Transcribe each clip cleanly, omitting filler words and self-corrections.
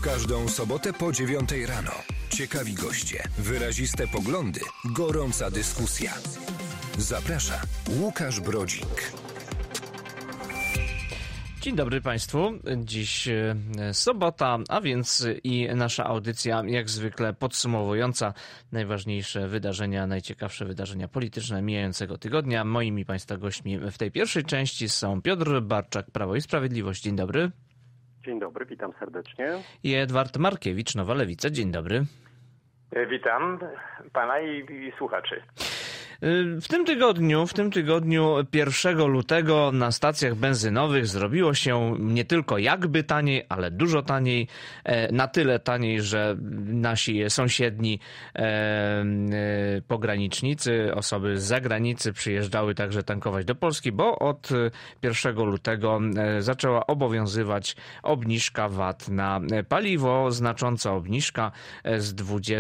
każdą sobotę po 9 rano. Ciekawi goście, wyraziste poglądy, gorąca dyskusja. Zaprasza Łukasz Brodzik. Dzień dobry Państwu. Dziś sobota, a więc i nasza audycja jak zwykle podsumowująca najważniejsze wydarzenia, najciekawsze wydarzenia polityczne mijającego tygodnia. Moimi Państwa gośćmi w tej pierwszej części są Piotr Barczak, Prawo i Sprawiedliwość. Dzień dobry. Dzień dobry, witam serdecznie. I Edward Markiewicz, Nowa Lewica. Dzień dobry. Witam pana i słuchaczy. W tym tygodniu 1 lutego na stacjach benzynowych zrobiło się nie tylko jakby taniej, ale dużo taniej. Na tyle taniej, że nasi sąsiedni pogranicznicy, osoby z zagranicy przyjeżdżały także tankować do Polski, bo od 1 lutego zaczęła obowiązywać obniżka VAT na paliwo, znacząca obniżka z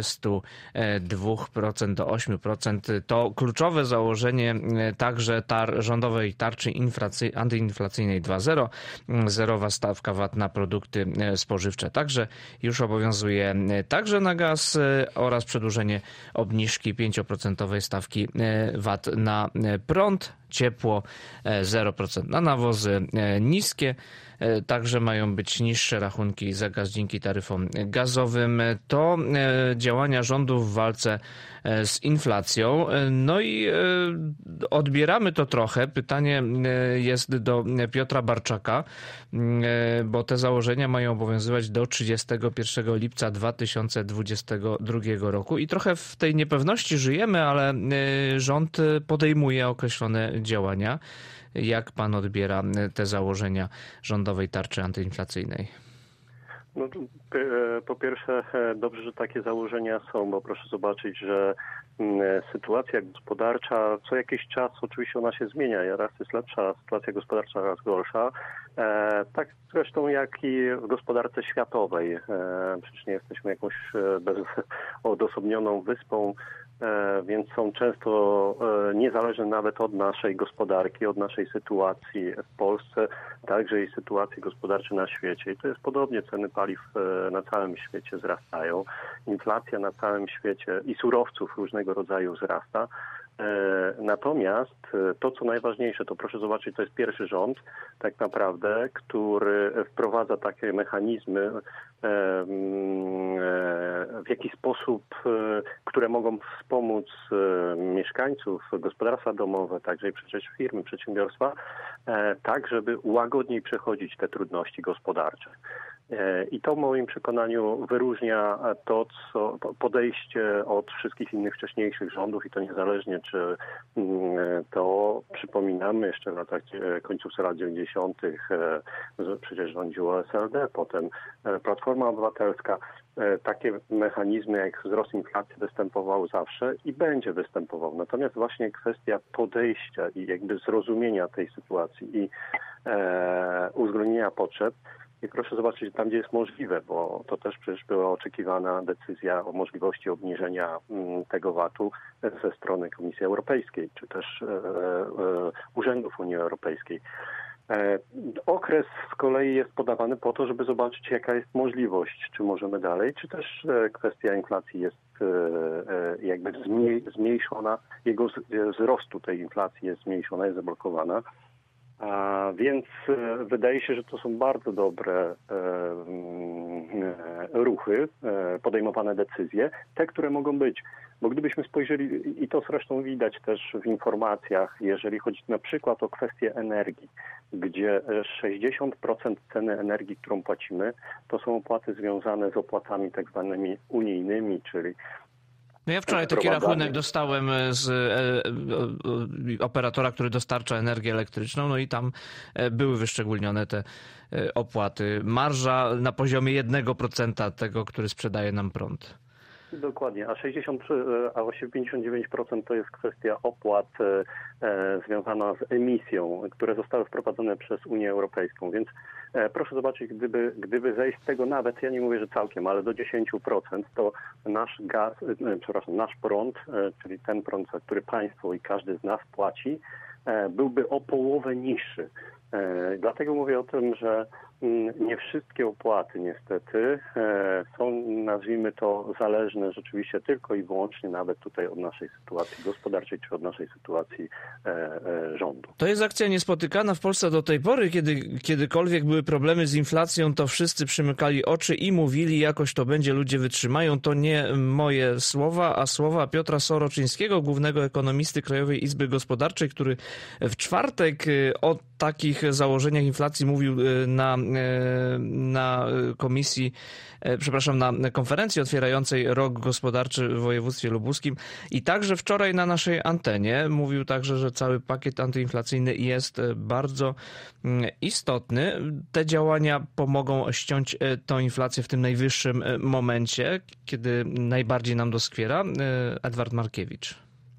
22% do 8%. To kluczowe założenie także rządowej tarczy antyinflacyjnej 2.0. Zerowa stawka VAT na produkty spożywcze także już obowiązuje także na gaz oraz przedłużenie obniżki 5% stawki VAT na prąd, ciepło, 0% na nawozy niskie. Także mają być niższe rachunki za gaz dzięki taryfom gazowym. To działania rządu w walce z inflacją. No i odbieramy to trochę. Pytanie jest do Piotra Barczaka, bo te założenia mają obowiązywać do 31 lipca 2022 roku. I trochę w tej niepewności żyjemy, ale rząd podejmuje określone działania. Jak pan odbiera te założenia rządowej tarczy antyinflacyjnej? No, po pierwsze, dobrze, że takie założenia są, bo proszę zobaczyć, że sytuacja gospodarcza co jakiś czas oczywiście ona się zmienia. Raz jest lepsza sytuacja gospodarcza, raz gorsza. Tak zresztą jak i w gospodarce światowej. Przecież nie jesteśmy jakąś odosobnioną wyspą, więc są często niezależne nawet od naszej gospodarki, od naszej sytuacji w Polsce, także i sytuacji gospodarczej na świecie. I to jest podobnie, ceny paliw na całym świecie wzrastają, inflacja na całym świecie i surowców różnego rodzaju wzrasta. Natomiast to, co najważniejsze, to proszę zobaczyć, to jest pierwszy rząd tak naprawdę, który wprowadza takie mechanizmy, w jaki sposób, które mogą wspomóc mieszkańców, gospodarstwa domowe, także i przecież firmy, przedsiębiorstwa, tak, żeby łagodniej przechodzić te trudności gospodarcze. I to w moim przekonaniu wyróżnia to, co podejście od wszystkich innych wcześniejszych rządów i to niezależnie, czy to przypominamy jeszcze w latach końcówce lat 90. Przecież rządziło SLD, potem Platforma Obywatelska. Takie mechanizmy jak wzrost inflacji występował zawsze i będzie występował. Natomiast właśnie kwestia podejścia i jakby zrozumienia tej sytuacji i uwzględnienia potrzeb. I proszę zobaczyć tam, gdzie jest możliwe, bo to też przecież była oczekiwana decyzja o możliwości obniżenia tego VAT-u ze strony Komisji Europejskiej, czy też urzędów Unii Europejskiej. Okres z kolei jest podawany po to, żeby zobaczyć, jaka jest możliwość, czy możemy dalej, czy też kwestia inflacji jest jakby zmniejszona, jego wzrostu tej inflacji jest zmniejszona, jest zablokowana. Więc wydaje się, że to są bardzo dobre ruchy, podejmowane decyzje, te, które mogą być. Bo gdybyśmy spojrzeli, i to zresztą widać też w informacjach, jeżeli chodzi na przykład o kwestię energii, gdzie 60% ceny energii, którą płacimy, to są opłaty związane z opłatami tak zwanymi unijnymi, czyli no ja wczoraj taki rachunek dostałem z operatora, który dostarcza energię elektryczną, no i tam były wyszczególnione te opłaty. Marża na poziomie 1% tego, który sprzedaje nam prąd. Dokładnie, a właściwie 59% to jest kwestia opłat związana z emisją, które zostały wprowadzone przez Unię Europejską, więc proszę zobaczyć, gdyby zejść z tego nawet, ja nie mówię, że całkiem, ale do 10%, to nasz prąd, czyli ten prąd, za który państwo i każdy z nas płaci, byłby o połowę niższy. Dlatego mówię o tym, że nie wszystkie opłaty niestety są, nazwijmy to, zależne rzeczywiście tylko i wyłącznie nawet tutaj od naszej sytuacji gospodarczej czy od naszej sytuacji rządu. To jest akcja niespotykana w Polsce do tej pory. Kiedykolwiek były problemy z inflacją, to wszyscy przymykali oczy i mówili, jakoś to będzie, ludzie wytrzymają. To nie moje słowa, a słowa Piotra Soroczyńskiego, głównego ekonomisty Krajowej Izby Gospodarczej, który w czwartek o takich założeniach inflacji mówił na konferencji otwierającej rok gospodarczy w województwie lubuskim i także wczoraj na naszej antenie mówił także, że cały pakiet antyinflacyjny jest bardzo istotny. Te działania pomogą ściąć tą inflację w tym najwyższym momencie, kiedy najbardziej nam doskwiera. Edward Markiewicz.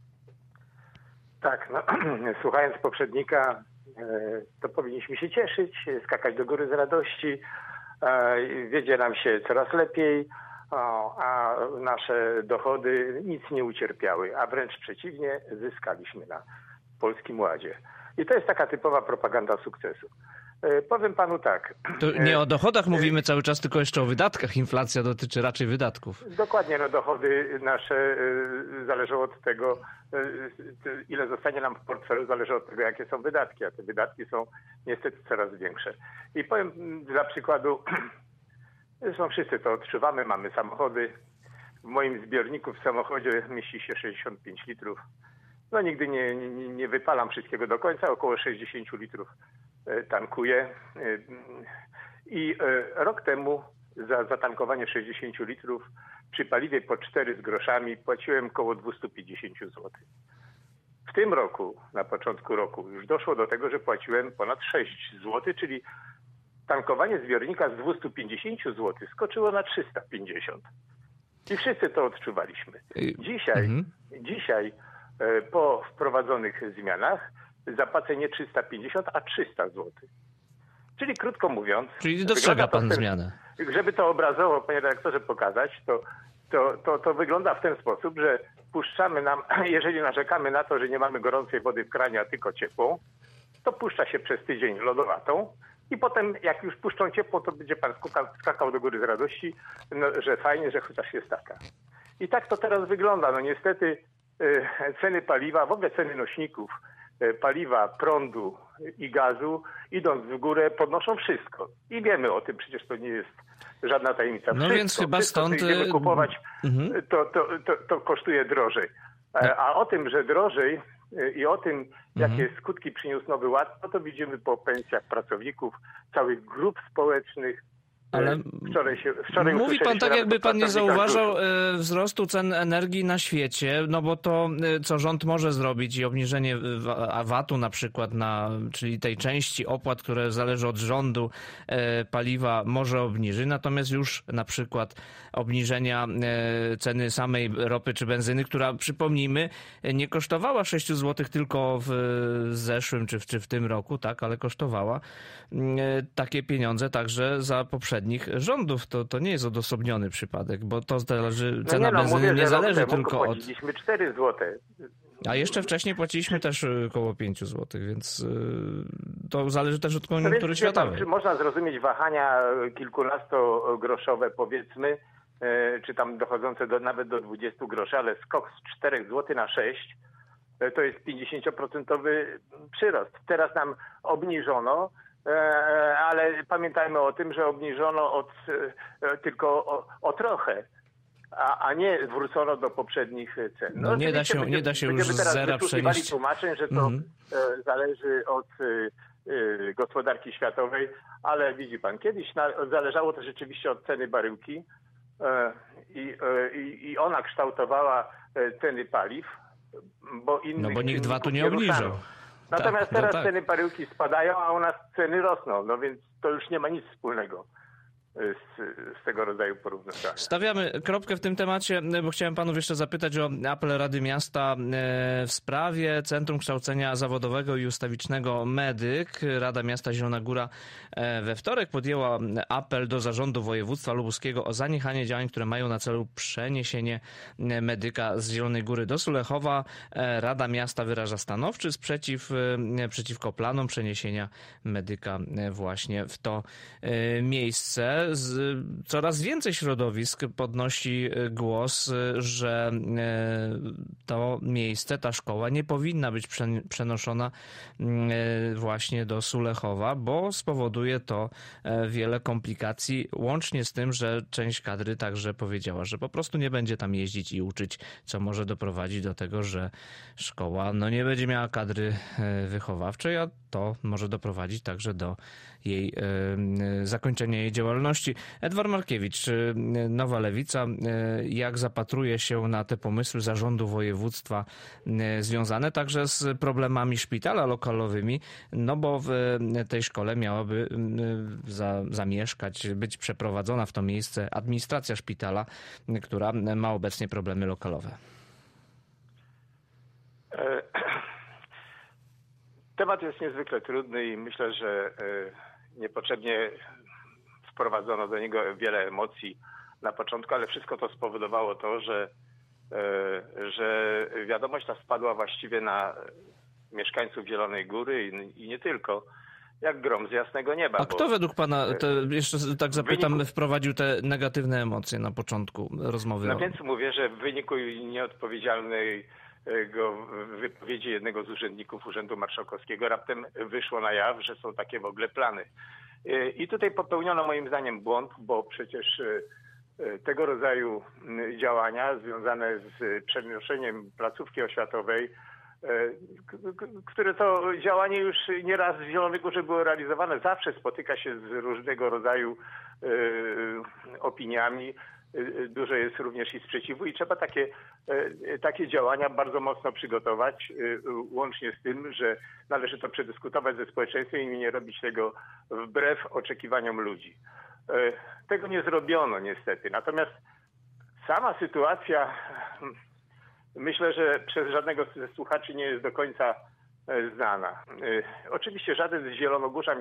Tak, słuchając poprzednika, to powinniśmy się cieszyć, skakać do góry z radości. Wiedzie nam się coraz lepiej, a nasze dochody nic nie ucierpiały, a wręcz przeciwnie, zyskaliśmy na Polskim Ładzie. I to jest taka typowa propaganda sukcesu. Powiem panu tak. To nie o dochodach mówimy cały czas, tylko jeszcze o wydatkach. Inflacja dotyczy raczej wydatków. Dokładnie, dochody nasze zależą od tego, ile zostanie nam w portfelu, zależy od tego, jakie są wydatki, a te wydatki są niestety coraz większe. I powiem dla przykładu, zresztą wszyscy to odczuwamy, mamy samochody. W moim zbiorniku w samochodzie mieści się 65 litrów. Nigdy nie wypalam wszystkiego do końca, około 60 litrów tankuję. I rok temu za zatankowanie 60 litrów przy paliwie po 4 z groszami płaciłem około 250 zł. W tym roku, na początku roku, już doszło do tego, że płaciłem ponad 6 zł, czyli tankowanie zbiornika z 250 zł skoczyło na 350. I wszyscy to odczuwaliśmy. Dzisiaj po wprowadzonych zmianach zapłacę nie 350, a 300 zł. Czyli krótko mówiąc... Czyli dostrzega pan zmianę. Żeby to obrazowo, panie redaktorze, pokazać, to wygląda w ten sposób, że puszczamy nam, jeżeli narzekamy na to, że nie mamy gorącej wody w kranie, a tylko ciepłą, to puszcza się przez tydzień lodowatą i potem jak już puszczą ciepło, to będzie pan skakał do góry z radości, że fajnie, że chociaż jest taka. I tak to teraz wygląda. Niestety ceny paliwa, w ogóle ceny nośników, paliwa, prądu i gazu, idąc w górę, podnoszą wszystko. I wiemy o tym, przecież to nie jest żadna tajemnica. Więc chyba stąd... co idziemy kupować, to kosztuje drożej. A o tym, że drożej i o tym, jakie skutki przyniósł Nowy Ład, to widzimy po pensjach pracowników, całych grup społecznych. Ale mówi pan tak, jakby pan nie zauważał wzrostu cen energii na świecie, bo to, co rząd może zrobić i obniżenie VAT-u na przykład, czyli tej części opłat, które zależy od rządu, paliwa może obniżyć, natomiast już na przykład obniżenia ceny samej ropy czy benzyny, która, przypomnijmy, nie kosztowała 6 zł tylko w zeszłym czy w tym roku, tak, ale kosztowała takie pieniądze także za poprzednich rządów. To nie jest odosobniony przypadek, bo to zależy, cena benzyny nie zależy tylko od... Płaciliśmy 4 zł. A jeszcze wcześniej płaciliśmy też około 5 zł, więc to zależy też od koniunktury światowej. Można zrozumieć wahania kilkunastogroszowe, powiedzmy, czy tam dochodzące nawet do 20 groszy, ale skok z 4 zł na 6 to jest 50% przyrost. Teraz nam obniżono, ale pamiętajmy o tym, że obniżono tylko o trochę, a nie wrócono do poprzednich cen. Nie da się już z zera przejść. Tłumaczeń, że to zależy od gospodarki światowej, ale widzi pan, kiedyś zależało to rzeczywiście od ceny baryłki i ona kształtowała ceny paliw, bo innych bo nikt VAT-u nie obniżył. Natomiast teraz ceny baryłki spadają, a u nas ceny rosną, więc to już nie ma nic wspólnego. z tego rodzaju porównywania. Stawiamy kropkę w tym temacie, bo chciałem panów jeszcze zapytać o apel Rady Miasta w sprawie Centrum Kształcenia Zawodowego i Ustawicznego Medyk. Rada Miasta Zielona Góra we wtorek podjęła apel do Zarządu Województwa Lubuskiego o zaniechanie działań, które mają na celu przeniesienie medyka z Zielonej Góry do Sulechowa. Rada Miasta wyraża stanowczy sprzeciw przeciwko planom przeniesienia medyka właśnie w to miejsce. Coraz więcej środowisk podnosi głos, że to miejsce, ta szkoła nie powinna być przenoszona właśnie do Sulechowa, bo spowoduje to wiele komplikacji, łącznie z tym, że część kadry także powiedziała, że po prostu nie będzie tam jeździć i uczyć, co może doprowadzić do tego, że szkoła nie będzie miała kadry wychowawczej, a to może doprowadzić także do jej zakończenia jej działalności. Edward Markiewicz, Nowa Lewica, jak zapatruje się na te pomysły zarządu województwa związane także z problemami szpitala lokalowymi, bo w tej szkole miałaby zamieszkać, być przeprowadzona w to miejsce administracja szpitala, która ma obecnie problemy lokalowe. Temat jest niezwykle trudny i myślę, że niepotrzebnie wprowadzono do niego wiele emocji na początku, ale wszystko to spowodowało to, że wiadomość ta spadła właściwie na mieszkańców Zielonej Góry i nie tylko, jak grom z jasnego nieba. A kto według pana, jeszcze tak zapytam, wprowadził te negatywne emocje na początku rozmowy? No więc mówię, że w wyniku nieodpowiedzialnej wypowiedzi jednego z urzędników Urzędu Marszałkowskiego raptem wyszło na jaw, że są takie w ogóle plany. I tutaj popełniono moim zdaniem błąd, bo przecież tego rodzaju działania związane z przenoszeniem placówki oświatowej, które to działanie już nieraz w Zielonej Górze było realizowane, zawsze spotyka się z różnego rodzaju opiniami. Dużo jest również i sprzeciwu i trzeba takie działania bardzo mocno przygotować, łącznie z tym, że należy to przedyskutować ze społeczeństwem i nie robić tego wbrew oczekiwaniom ludzi. Tego nie zrobiono niestety. Natomiast sama sytuacja, myślę, że przez żadnego ze słuchaczy nie jest do końca znana. Oczywiście żaden z zielonogórzan,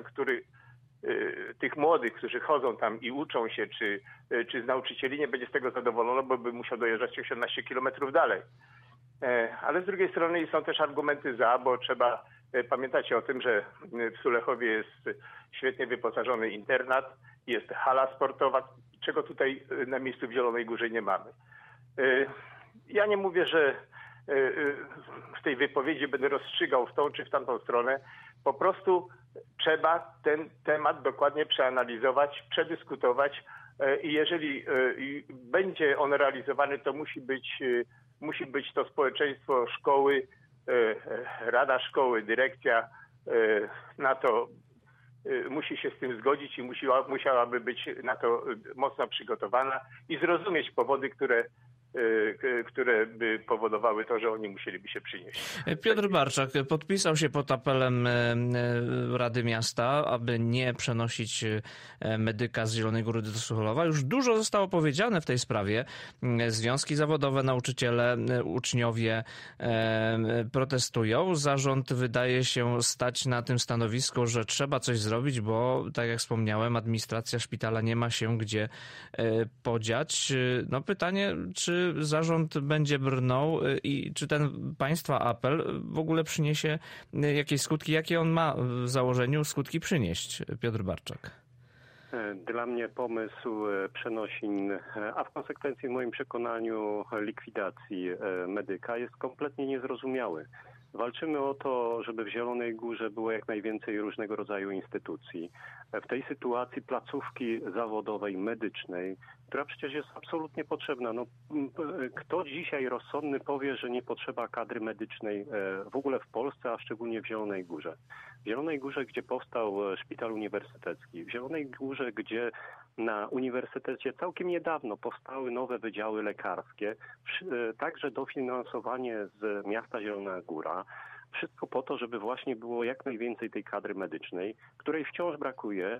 tych młodych, którzy chodzą tam i uczą się, czy z nauczycieli, nie będzie z tego zadowolony, bo by musiał dojeżdżać 18 kilometrów dalej. Ale z drugiej strony są też argumenty za, bo trzeba pamiętać o tym, że w Sulechowie jest świetnie wyposażony internat, jest hala sportowa, czego tutaj na miejscu w Zielonej Górze nie mamy. Ja nie mówię, że w tej wypowiedzi będę rozstrzygał w tą czy w tamtą stronę. Po prostu trzeba ten temat dokładnie przeanalizować, przedyskutować i jeżeli będzie on realizowany, to musi być to społeczeństwo szkoły, rada szkoły, dyrekcja na to musi się z tym zgodzić i musiałaby być na to mocno przygotowana i zrozumieć powody, które by powodowały to, że oni musieliby się przynieść. Piotr Barczak podpisał się pod apelem Rady Miasta, aby nie przenosić medyka z Zielonej Góry do Sulechowa. Już dużo zostało powiedziane w tej sprawie. Związki zawodowe, nauczyciele, uczniowie protestują. Zarząd wydaje się stać na tym stanowisku, że trzeba coś zrobić, bo tak jak wspomniałem, administracja szpitala nie ma się gdzie podziać. Pytanie, czy zarząd będzie brnął i czy ten państwa apel w ogóle przyniesie jakieś skutki? Jakie on ma w założeniu skutki przynieść? Piotr Barczak. Dla mnie pomysł przenosin, a w konsekwencji w moim przekonaniu likwidacji medyka jest kompletnie niezrozumiały. Walczymy o to, żeby w Zielonej Górze było jak najwięcej różnego rodzaju instytucji. W tej sytuacji placówki zawodowej, medycznej, która przecież jest absolutnie potrzebna. Kto dzisiaj rozsądny powie, że nie potrzeba kadry medycznej w ogóle w Polsce, a szczególnie w Zielonej Górze? W Zielonej Górze, gdzie powstał szpital uniwersytecki, w Zielonej Górze, gdzie na uniwersytecie całkiem niedawno powstały nowe wydziały lekarskie, także dofinansowanie z miasta Zielona Góra. Wszystko po to, żeby właśnie było jak najwięcej tej kadry medycznej, której wciąż brakuje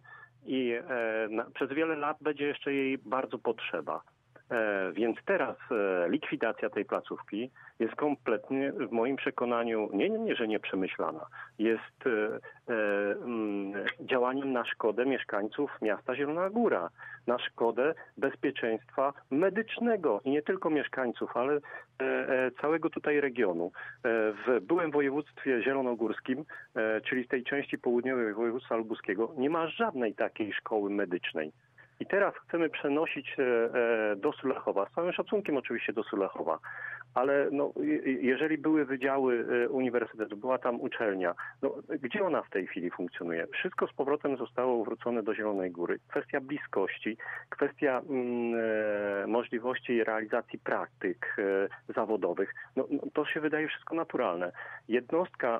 i przez wiele lat będzie jeszcze jej bardzo potrzeba. Więc teraz likwidacja tej placówki jest kompletnie, w moim przekonaniu, nie, że nieprzemyślana. Jest działaniem na szkodę mieszkańców miasta Zielona Góra, na szkodę bezpieczeństwa medycznego i nie tylko mieszkańców, ale całego tutaj regionu. W byłym województwie zielonogórskim, czyli w tej części południowej województwa lubuskiego, nie ma żadnej takiej szkoły medycznej. I teraz chcemy przenosić do Sulechowa, z całym szacunkiem oczywiście do Sulechowa, ale no, jeżeli były wydziały uniwersytetu, była tam uczelnia, no, gdzie ona w tej chwili funkcjonuje? Wszystko z powrotem zostało wrócone do Zielonej Góry. Kwestia bliskości, kwestia możliwości realizacji praktyk zawodowych, no, to się wydaje wszystko naturalne. Jednostka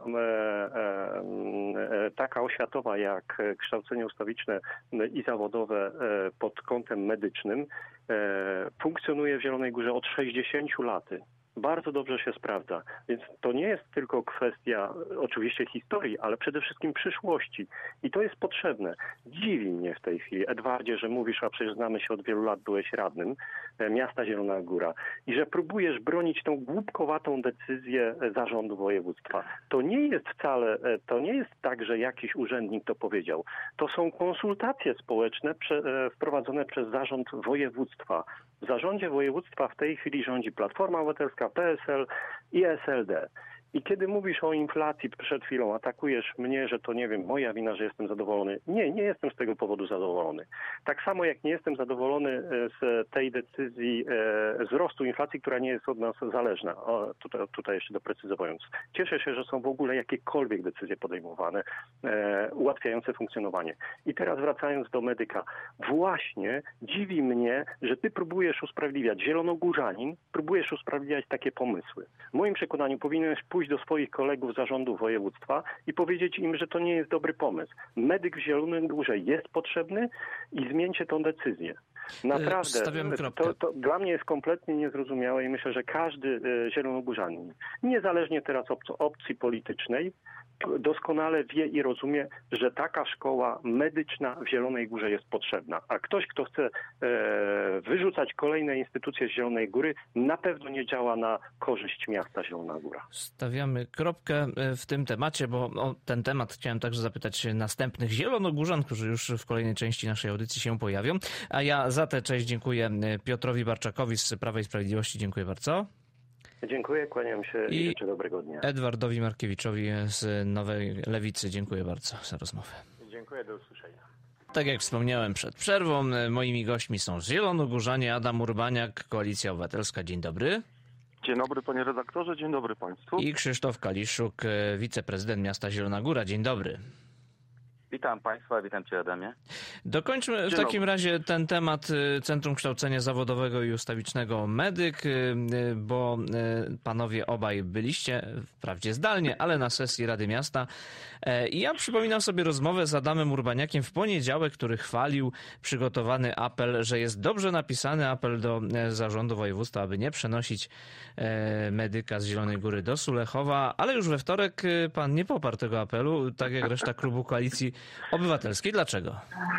taka oświatowa jak kształcenie ustawiczne i zawodowe pod kątem medycznym funkcjonuje w Zielonej Górze od 60 lat. Bardzo dobrze się sprawdza. Więc to nie jest tylko kwestia oczywiście historii, ale przede wszystkim przyszłości. I to jest potrzebne. Dziwi mnie w tej chwili, Edwardzie, że mówisz, a przecież znamy się od wielu lat, byłeś radnym miasta Zielona Góra i że próbujesz bronić tą głupkowatą decyzję zarządu województwa. To nie jest wcale, to nie jest tak, że jakiś urzędnik to powiedział. To są konsultacje społeczne wprowadzone przez zarząd województwa. W zarządzie województwa w tej chwili rządzi Platforma Obywatelska, PSL i SLD. I kiedy mówisz o inflacji przed chwilą, atakujesz mnie, że to nie wiem, moja wina, że jestem zadowolony. Nie jestem z tego powodu zadowolony. Tak samo jak nie jestem zadowolony z tej decyzji wzrostu inflacji, która nie jest od nas zależna. Tutaj jeszcze doprecyzowując. Cieszę się, że są w ogóle jakiekolwiek decyzje podejmowane, ułatwiające funkcjonowanie. I teraz wracając do medyka. Właśnie dziwi mnie, że ty próbujesz usprawiedliwiać, zielonogórzanin, próbujesz usprawiedliwiać takie pomysły. W moim przekonaniu powinieneś pójść do swoich kolegów z zarządu województwa i powiedzieć im, że to nie jest dobry pomysł. Medyk w Zielonej Górze jest potrzebny i zmieńcie tą decyzję. Naprawdę, to dla mnie jest kompletnie niezrozumiałe i myślę, że każdy zielonogórzanin, niezależnie teraz od opcji politycznej, doskonale wie i rozumie, że taka szkoła medyczna w Zielonej Górze jest potrzebna. A ktoś, kto chce wyrzucać kolejne instytucje z Zielonej Góry, na pewno nie działa na korzyść miasta Zielona Góra. Stawiamy kropkę w tym temacie, bo o ten temat chciałem także zapytać następnych zielonogórzan, którzy już w kolejnej części naszej audycji się pojawią. A ja za tę część dziękuję Piotrowi Barczakowi z Prawa i Sprawiedliwości. Dziękuję bardzo. Dziękuję, kłaniam się i życzę dobrego dnia. Edwardowi Markiewiczowi z Nowej Lewicy. Dziękuję bardzo za rozmowę. Dziękuję, do usłyszenia. Tak jak wspomniałem przed przerwą, moimi gośćmi są zielonogórzanie Adam Urbaniak, Koalicja Obywatelska. Dzień dobry. Dzień dobry panie redaktorze, dzień dobry państwu. I Krzysztof Kaliszuk, wiceprezydent miasta Zielona Góra. Dzień dobry. Witam państwa, witam cię Adamie. Dokończmy w takim razie ten temat Centrum Kształcenia Zawodowego i Ustawicznego Medyk, bo panowie obaj byliście, wprawdzie zdalnie, ale na sesji Rady Miasta. I ja przypominam sobie rozmowę z Adamem Urbaniakiem w poniedziałek, który chwalił przygotowany apel, że jest dobrze napisany apel do zarządu województwa, aby nie przenosić medyka z Zielonej Góry do Sulechowa, ale już we wtorek pan nie poparł tego apelu, tak jak reszta klubu Koalicji Obywatelskiej. Dlaczego?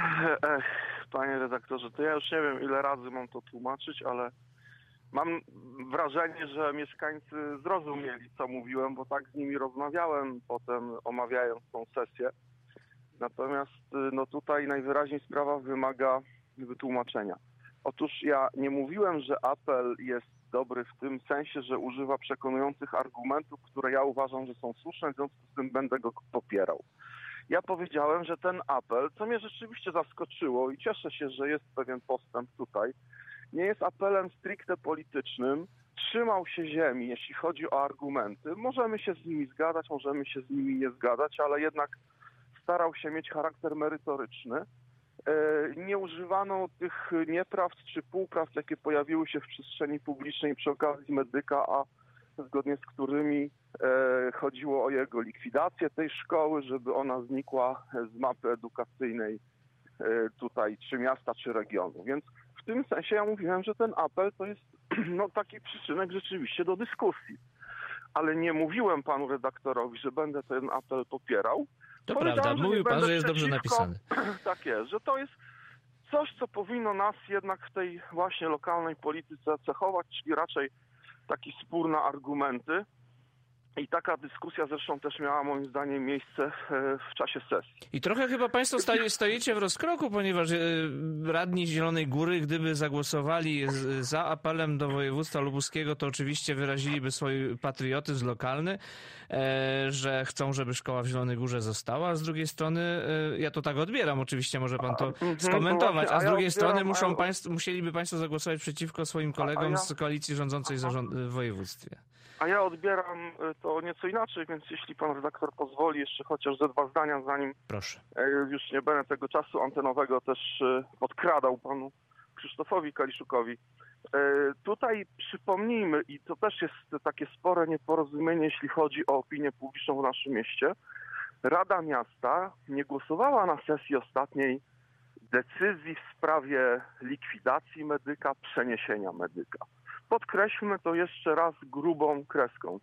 Panie redaktorze, to ja już nie wiem, ile razy mam to tłumaczyć, ale mam wrażenie, że mieszkańcy zrozumieli, co mówiłem, bo tak z nimi rozmawiałem potem, omawiając tą sesję. Natomiast no tutaj najwyraźniej sprawa wymaga wytłumaczenia. Otóż ja nie mówiłem, że apel jest dobry w tym sensie, że używa przekonujących argumentów, które ja uważam, że są słuszne, w związku z tym będę go popierał. Ja powiedziałem, że ten apel, co mnie rzeczywiście zaskoczyło i cieszę się, że jest pewien postęp tutaj, nie jest apelem stricte politycznym, trzymał się ziemi, jeśli chodzi o argumenty. Możemy się z nimi zgadzać, możemy się z nimi nie zgadzać, ale jednak starał się mieć charakter merytoryczny. Nie używano tych nieprawd czy półprawd, jakie pojawiły się w przestrzeni publicznej przy okazji medyka, a zgodnie z którymi chodziło o jego likwidację tej szkoły, żeby ona znikła z mapy edukacyjnej tutaj czy miasta, czy regionu. Więc w tym sensie ja mówiłem, że ten apel to jest no, taki przyczynek rzeczywiście do dyskusji. Ale nie mówiłem panu redaktorowi, że będę ten apel popierał, To prawda, mówił pan, że jest dobrze napisany. Tak jest, że to jest coś, co powinno nas jednak w tej właśnie lokalnej polityce cechować, czyli raczej taki spór na argumenty. I taka dyskusja zresztą też miała moim zdaniem miejsce w czasie sesji. I trochę chyba państwo stajecie w rozkroku, ponieważ radni Zielonej Góry, gdyby zagłosowali za apelem do województwa lubuskiego, to oczywiście wyraziliby swój patriotyzm lokalny, że chcą, żeby szkoła w Zielonej Górze została, a z drugiej strony, ja to tak odbieram, oczywiście może pan to skomentować, a z drugiej strony musieliby państwo zagłosować przeciwko swoim kolegom z koalicji rządzącej w województwie. A ja odbieram to nieco inaczej, więc jeśli pan redaktor pozwoli, jeszcze chociaż ze 2 zdania, zanim Proszę. Już nie będę tego czasu antenowego też podkradał panu Krzysztofowi Kaliszukowi. Tutaj przypomnijmy, i to też jest takie spore nieporozumienie, jeśli chodzi o opinię publiczną w naszym mieście, Rada Miasta nie głosowała na sesji ostatniej decyzji w sprawie likwidacji medyka, przeniesienia medyka. Podkreślmy to jeszcze raz grubą kreską.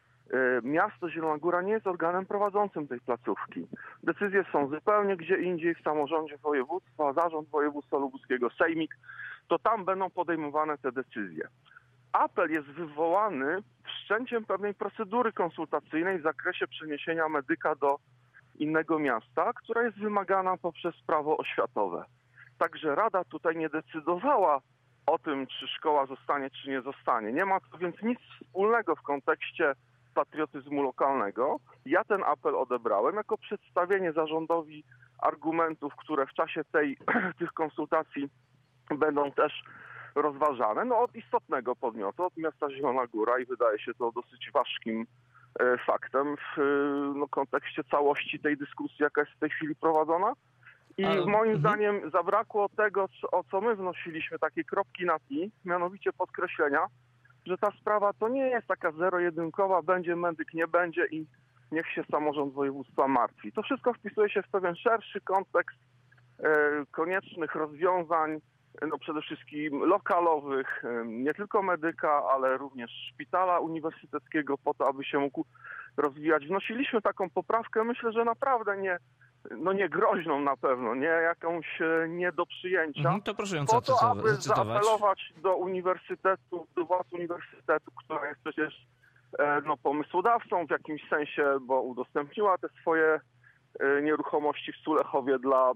Miasto Zielona Góra nie jest organem prowadzącym tej placówki. Decyzje są zupełnie gdzie indziej, w samorządzie województwa, zarząd województwa lubuskiego, sejmik, to tam będą podejmowane te decyzje. Apel jest wywołany wszczęciem pewnej procedury konsultacyjnej w zakresie przeniesienia medyka do innego miasta, która jest wymagana poprzez prawo oświatowe. Także Rada tutaj nie decydowała o tym, czy szkoła zostanie, czy nie zostanie. Nie ma to więc nic wspólnego w kontekście patriotyzmu lokalnego. Ja ten apel odebrałem jako przedstawienie zarządowi argumentów, które w czasie tych konsultacji będą też rozważane. No od istotnego podmiotu, od miasta Zielona Góra i wydaje się to dosyć ważkim faktem w kontekście całości tej dyskusji, jaka jest w tej chwili prowadzona. I moim zdaniem zabrakło tego, o co my wnosiliśmy, takiej kropki na i, mianowicie podkreślenia, że ta sprawa to nie jest taka zero-jedynkowa, będzie medyk, nie będzie i niech się samorząd województwa martwi. To wszystko wpisuje się w pewien szerszy kontekst koniecznych rozwiązań, przede wszystkim lokalowych, nie tylko medyka, ale również szpitala uniwersyteckiego po to, aby się mógł rozwijać. Wnosiliśmy taką poprawkę, myślę, że naprawdę nie groźną na pewno, nie jakąś nie do przyjęcia. To proszę ją po to, aby zacytować. zaapelować do uniwersytetu, do władz uniwersytetu, która jest przecież pomysłodawcą w jakimś sensie, bo udostępniła te swoje nieruchomości w Sulechowie dla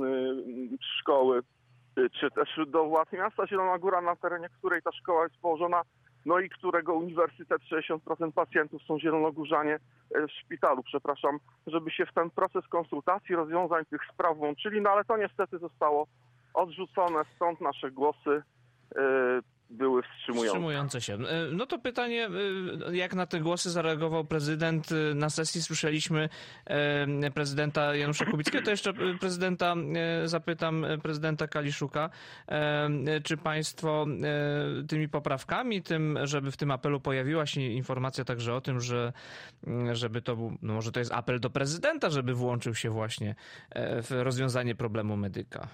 szkoły, czy też do władz miasta Zielona Góra, na terenie której ta szkoła jest położona, no i którego uniwersytet, 60% pacjentów są zielonogórzanie w szpitalu, żeby się w ten proces konsultacji, rozwiązań tych spraw włączyli, no ale to niestety zostało odrzucone, stąd nasze głosy były wstrzymujące się. No to pytanie, jak na te głosy zareagował prezydent? Na sesji słyszeliśmy prezydenta Janusza Kubickiego, to jeszcze zapytam prezydenta Kaliszuka, czy państwo tymi poprawkami, żeby w tym apelu pojawiła się informacja także o tym, żeby to był, może to jest apel do prezydenta, żeby włączył się właśnie w rozwiązanie problemu medyka.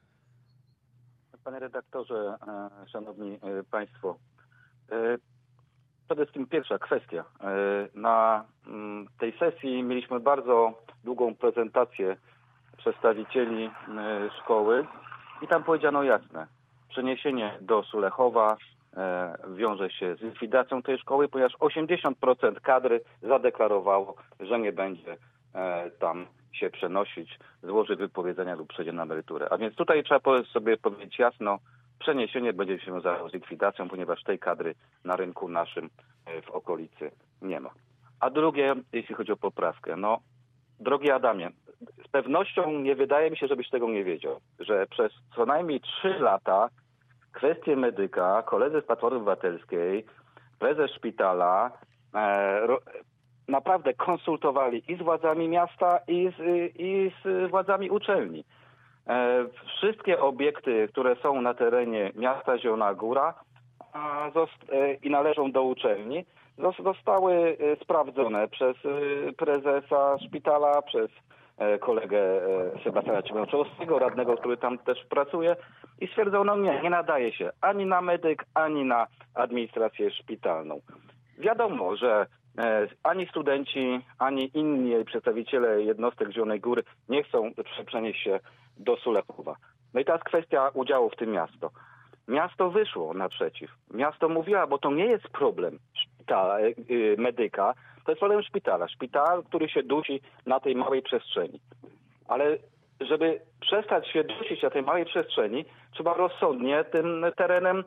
Panie redaktorze, szanowni państwo, przede wszystkim pierwsza kwestia. Na tej sesji mieliśmy bardzo długą prezentację przedstawicieli szkoły i tam powiedziano jasne, przeniesienie do Sulechowa wiąże się z likwidacją tej szkoły, ponieważ 80% kadry zadeklarowało, że nie będzie tam się przenosić, złoży wypowiedzenia lub przejdzie na emeryturę. A więc tutaj trzeba sobie powiedzieć jasno, przeniesienie będzie się wiązało z likwidacją, ponieważ tej kadry na rynku naszym w okolicy nie ma. A drugie, jeśli chodzi o poprawkę, drogi Adamie, z pewnością nie wydaje mi się, żebyś tego nie wiedział, że przez co najmniej 3 lata kwestie medyka, koledzy z Platformy Obywatelskiej, prezes szpitala naprawdę konsultowali i z władzami miasta, i z władzami uczelni. Wszystkie obiekty, które są na terenie miasta Zielona Góra i należą do uczelni, zostały sprawdzone przez prezesa szpitala, przez kolegę Sebastiana Ciemnoczowskiego, radnego, który tam też pracuje i stwierdzono, nie nadaje się ani na medyk, ani na administrację szpitalną. Wiadomo, że Ani studenci, ani inni przedstawiciele jednostek Zielonej Góry nie chcą przenieść się do Sulechowa. No i teraz kwestia udziału w tym miasto. Miasto wyszło naprzeciw. Miasto mówiło, bo to nie jest problem szpitala, medyka, to jest problem szpitala. Szpital, który się dusi na tej małej przestrzeni. Ale żeby przestać się dusić na tej małej przestrzeni, trzeba rozsądnie tym terenem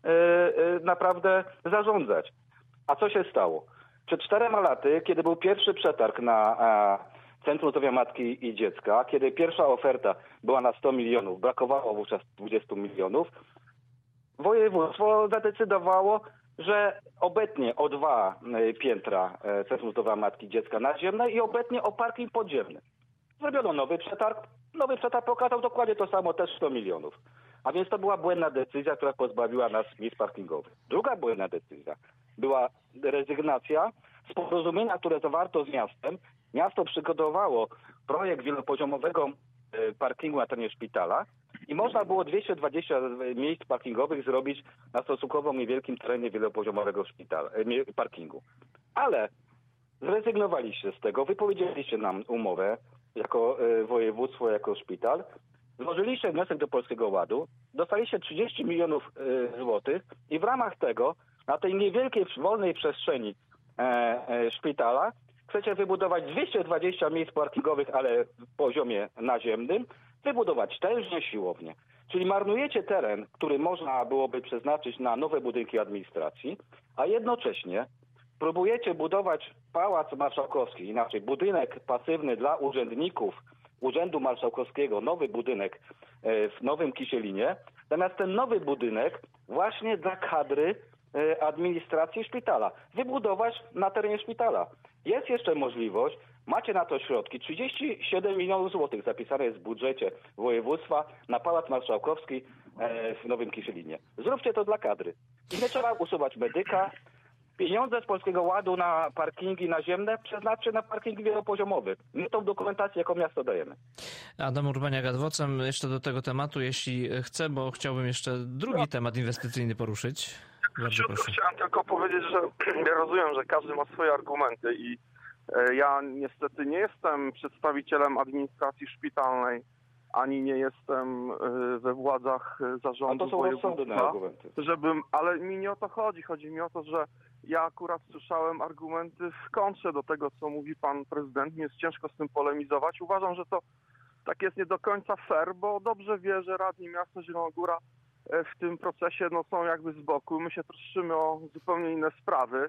naprawdę zarządzać. A co się stało? Przed 4 laty, kiedy był pierwszy przetarg na Centrum Zdrowia Matki i Dziecka, kiedy pierwsza oferta była na 100 milionów, brakowało wówczas 20 milionów, województwo zadecydowało, że obetnie o 2 piętra Centrum Zdrowia Matki i Dziecka naziemne i obetnie o parking podziemny. Zrobiono nowy przetarg. Nowy przetarg pokazał dokładnie to samo, też 100 milionów. A więc to była błędna decyzja, która pozbawiła nas miejsc parkingowych. Druga błędna decyzja była rezygnacja z porozumienia, które zawarto z miastem. Miasto przygotowało projekt wielopoziomowego parkingu na terenie szpitala i można było 220 miejsc parkingowych zrobić na stosunkowo niewielkim terenie wielopoziomowego parkingu. Ale zrezygnowaliście z tego, wypowiedzieliście nam umowę jako województwo, jako szpital, złożyliście wniosek do Polskiego Ładu, dostaliście 30 milionów złotych i w ramach tego na tej niewielkiej, wolnej przestrzeni szpitala chcecie wybudować 220 miejsc parkingowych, ale w poziomie naziemnym, wybudować tężnie siłownię. Czyli marnujecie teren, który można byłoby przeznaczyć na nowe budynki administracji, a jednocześnie próbujecie budować Pałac Marszałkowski, inaczej budynek pasywny dla urzędników Urzędu Marszałkowskiego, nowy budynek w Nowym Kisielinie, zamiast ten nowy budynek właśnie dla kadry administracji szpitala wybudować na terenie szpitala. Jest jeszcze możliwość, macie na to środki, 37 milionów złotych zapisane jest w budżecie województwa na Pałac Marszałkowski w Nowym Kisielinie. Zróbcie to dla kadry. I nie trzeba usuwać medyka. Pieniądze z Polskiego Ładu na parkingi naziemne przeznaczcie na parking wielopoziomowy. My tą dokumentację jako miasto dajemy. Adam Urbaniak-Adwocem, jeszcze do tego tematu, jeśli chce, bo chciałbym jeszcze drugi temat inwestycyjny poruszyć. Bardzo proszę. Chciałem tylko powiedzieć, że ja rozumiem, że każdy ma swoje argumenty i ja niestety nie jestem przedstawicielem administracji szpitalnej, ani nie jestem we władzach zarządu województwa, ale mi nie o to chodzi. Chodzi mi o to, że ja akurat słyszałem argumenty w kontrze do tego, co mówi pan prezydent. Mi jest ciężko z tym polemizować. Uważam, że to tak jest nie do końca fair, bo dobrze wie, że radni miasta Zielona Góra w tym procesie są jakby z boku. My się troszczymy o zupełnie inne sprawy.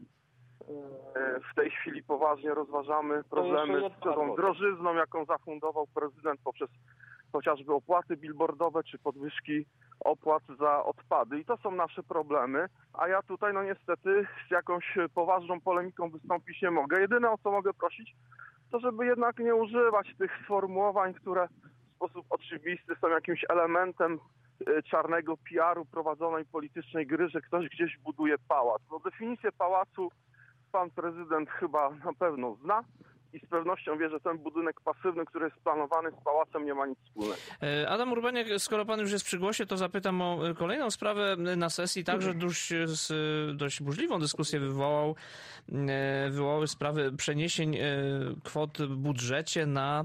W tej chwili poważnie rozważamy problemy z tą drożyzną, jaką zafundował prezydent poprzez chociażby opłaty billboardowe czy podwyżki opłat za odpady. I to są nasze problemy, a ja tutaj niestety z jakąś poważną polemiką wystąpić nie mogę. Jedyne, o co mogę prosić, to żeby jednak nie używać tych sformułowań, które w sposób oczywisty są jakimś elementem czarnego PR-u prowadzonej politycznej gry, że ktoś gdzieś buduje pałac. Definicję pałacu pan prezydent chyba na pewno zna i z pewnością wie, że ten budynek pasywny, który jest planowany z pałacem, nie ma nic wspólnego. Adam Urbaniak, skoro pan już jest przy głosie, to zapytam o kolejną sprawę na sesji. Także dość burzliwą dyskusję wywołały sprawy przeniesień kwot w budżecie na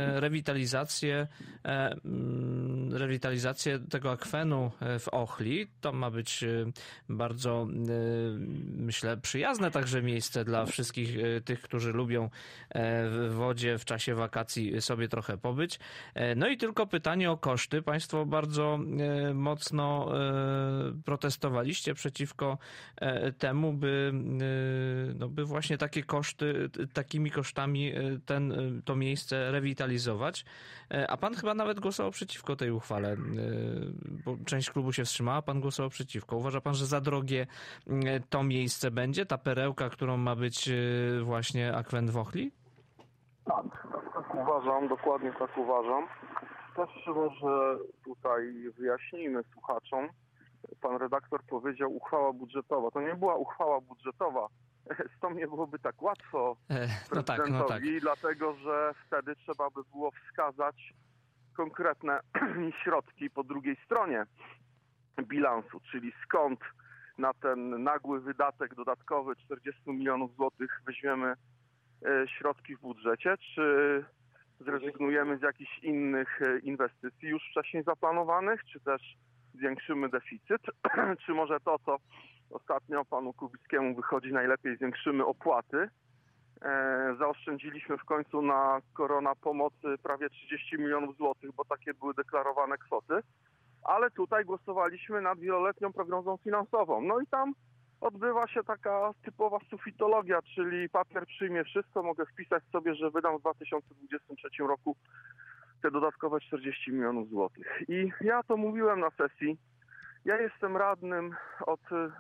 rewitalizację tego akwenu w Ochli. To ma być bardzo, myślę, przyjazne także miejsce dla wszystkich tych, którzy lubią w wodzie w czasie wakacji sobie trochę pobyć. No i tylko pytanie o koszty. Państwo bardzo mocno protestowaliście przeciwko temu, by właśnie takimi kosztami to miejsce rewitalizować. A pan chyba nawet głosował przeciwko tej uchwale, bo część klubu się wstrzymała, pan głosował przeciwko. Uważa pan, że za drogie to miejsce będzie, ta perełka, którą ma być właśnie akwen w Ochli? Tak uważam, dokładnie tak uważam. Też może tutaj wyjaśnijmy słuchaczom. Pan redaktor powiedział uchwała budżetowa. To nie była uchwała budżetowa. Z tą nie byłoby tak łatwo prezydentowi, dlatego że wtedy trzeba by było wskazać konkretne środki po drugiej stronie bilansu, czyli skąd na ten nagły wydatek dodatkowy 40 milionów złotych weźmiemy środki w budżecie, czy zrezygnujemy z jakichś innych inwestycji już wcześniej zaplanowanych, czy też zwiększymy deficyt, czy może to, co ostatnio panu Kubickiemu wychodzi najlepiej, zwiększymy opłaty. Zaoszczędziliśmy w końcu na korona pomocy prawie 30 milionów złotych, bo takie były deklarowane kwoty, ale tutaj głosowaliśmy nad wieloletnią prognozą finansową. No i tam odbywa się taka typowa sufitologia, czyli papier przyjmie wszystko, mogę wpisać sobie, że wydam w 2023 roku te dodatkowe 40 milionów złotych. I ja to mówiłem na sesji, ja jestem radnym od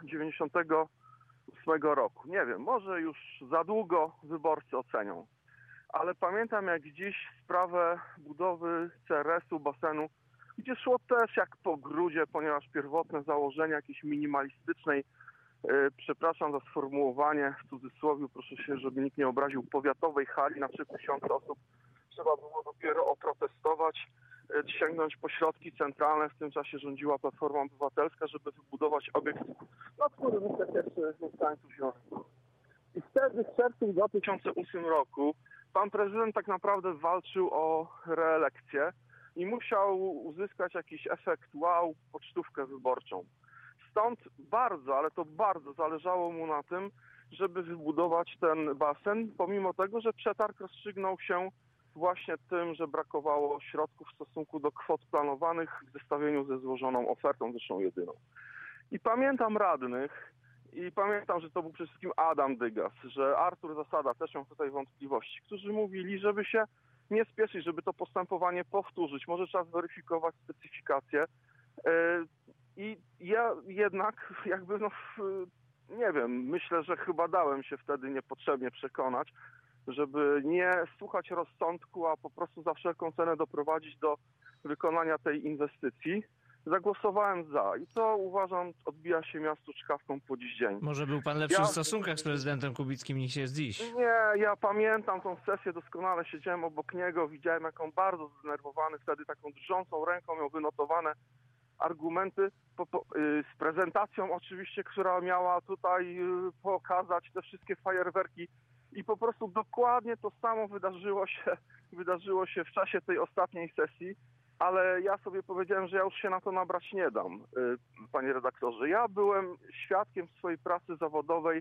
98 roku. Nie wiem, może już za długo wyborcy ocenią, ale pamiętam jak dziś sprawę budowy CRS-u, basenu, gdzie szło też jak po grudzie, ponieważ pierwotne założenie jakiejś minimalistycznej, przepraszam za sformułowanie w cudzysłowie, proszę się, żeby nikt nie obraził, powiatowej hali na 3000 osób trzeba było dopiero oprotestować, sięgnąć po środki centralne. W tym czasie rządziła Platforma Obywatelska, żeby wybudować obiekt, na którym niestety mieszkańców Zielonej Góry. I wtedy w czerwcu 2008 roku pan prezydent tak naprawdę walczył o reelekcję i musiał uzyskać jakiś efekt wow, pocztówkę wyborczą. Stąd bardzo, ale to bardzo zależało mu na tym, żeby wybudować ten basen, pomimo tego, że przetarg rozstrzygnął się właśnie tym, że brakowało środków w stosunku do kwot planowanych w zestawieniu ze złożoną ofertą, zresztą jedyną. I pamiętam radnych i pamiętam, że to był przede wszystkim Adam Dygas, że Artur Zasada, też mam tutaj wątpliwości, którzy mówili, żeby się nie spieszyć, żeby to postępowanie powtórzyć, może trzeba zweryfikować specyfikację. I ja jednak jakby, nie wiem, myślę, że chyba dałem się wtedy niepotrzebnie przekonać, żeby nie słuchać rozsądku, a po prostu za wszelką cenę doprowadzić do wykonania tej inwestycji. Zagłosowałem za i to uważam odbija się miastu czkawką po dziś dzień. Może był pan lepszy w stosunkach z prezydentem Kubickim niż jest dziś. Nie, ja pamiętam tą sesję doskonale, siedziałem obok niego, widziałem jak on bardzo zdenerwowany, wtedy taką drżącą ręką miał wynotowane argumenty z prezentacją oczywiście, która miała tutaj pokazać te wszystkie fajerwerki i po prostu dokładnie to samo wydarzyło się w czasie tej ostatniej sesji, ale ja sobie powiedziałem, że ja już się na to nabrać nie dam, panie redaktorze. Ja byłem świadkiem w swojej pracy zawodowej